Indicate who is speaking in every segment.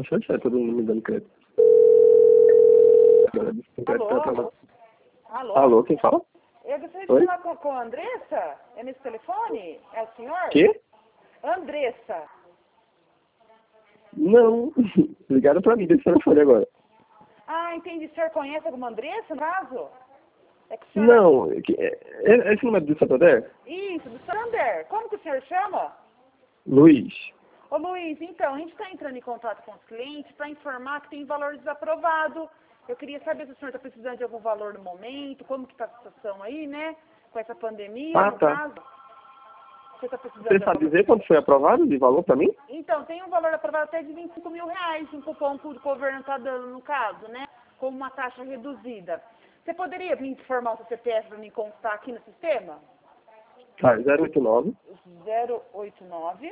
Speaker 1: é todo mundo me dando crédito.
Speaker 2: Alô? Alô?
Speaker 1: Alô, quem fala?
Speaker 2: Eu gostaria de
Speaker 1: Oi?
Speaker 2: falar com a Andressa. É nesse telefone? É o senhor?
Speaker 1: Quê?
Speaker 2: Andressa.
Speaker 1: Não. Ligaram pra mim desse telefone agora.
Speaker 2: Ah, entendi. O senhor conhece alguma Andressa, no caso? É que o senhor...
Speaker 1: Não. Esse número do Santander?
Speaker 2: Isso, do Sander. Como que o senhor chama?
Speaker 1: Luiz.
Speaker 2: Ô Luiz, então, a gente está entrando em contato com os clientes para informar que tem valor desaprovado. Eu queria saber se o senhor está precisando de algum valor no momento, como que está a situação aí, né? Com essa pandemia,
Speaker 1: Ah,
Speaker 2: no
Speaker 1: tá.
Speaker 2: caso. Você está precisando
Speaker 1: Você
Speaker 2: de
Speaker 1: sabe
Speaker 2: algum...
Speaker 1: dizer quanto foi aprovado de valor pra mim?
Speaker 2: Então, tem um valor aprovado até de R$ 25.000, um cupom que o governo está dando, no caso, né? Com uma taxa reduzida. Você poderia me informar o seu CPF para me constar aqui no sistema?
Speaker 1: Tá, 089
Speaker 2: 089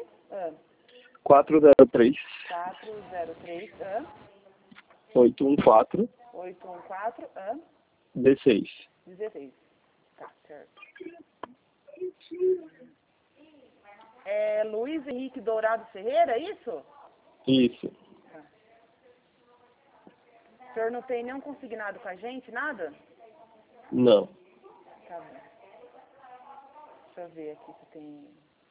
Speaker 1: 403
Speaker 2: 403
Speaker 1: 814
Speaker 2: 814
Speaker 1: D6.
Speaker 2: 16. Tá, certo. É Luiz Henrique Dourado Ferreira, é isso?
Speaker 1: Isso.
Speaker 2: Tá. O senhor não tem nenhum consignado com a gente, nada?
Speaker 1: Não.
Speaker 2: Tá bom. Deixa eu ver aqui se tem...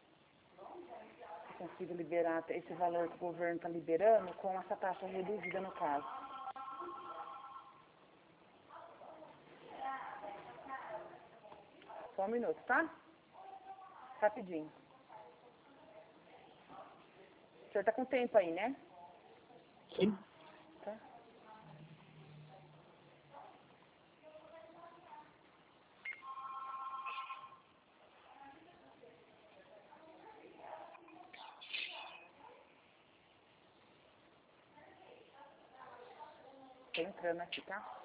Speaker 2: Se eu consigo liberar esse valor que o governo está liberando com essa taxa reduzida no caso. Só um minuto, tá? Rapidinho. O senhor tá com tempo aí, né?
Speaker 1: Sim.
Speaker 2: Tá. Tô entrando aqui, tá?